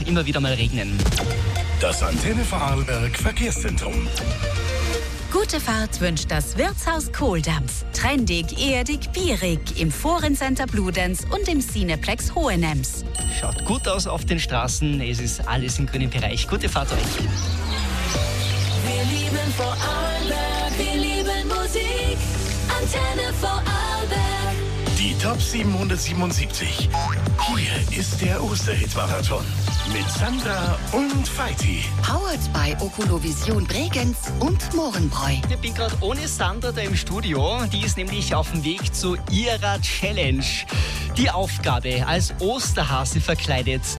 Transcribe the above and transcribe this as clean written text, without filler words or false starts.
immer wieder mal regnen. Das Antenne Vorarlberg Verkehrszentrum. Gute Fahrt wünscht das Wirtshaus Kohldampf. Trendig, erdig, bierig im Forencenter Bludenz und im Cineplex Hohenems. Schaut gut aus auf den Straßen, es ist alles im grünen Bereich. Gute Fahrt euch. Wir lieben Vorarlberg, wir lieben Musik. Antenne Vorarlberg. Die Top 777. Hier ist der Osterhit-Marathon mit Sandra und Feiti. Powered by Okulovision Bregenz und Mohrenbräu. Ich bin gerade ohne Sandra da im Studio. Die ist nämlich auf dem Weg zu ihrer Challenge. Die Aufgabe, als Osterhase verkleidet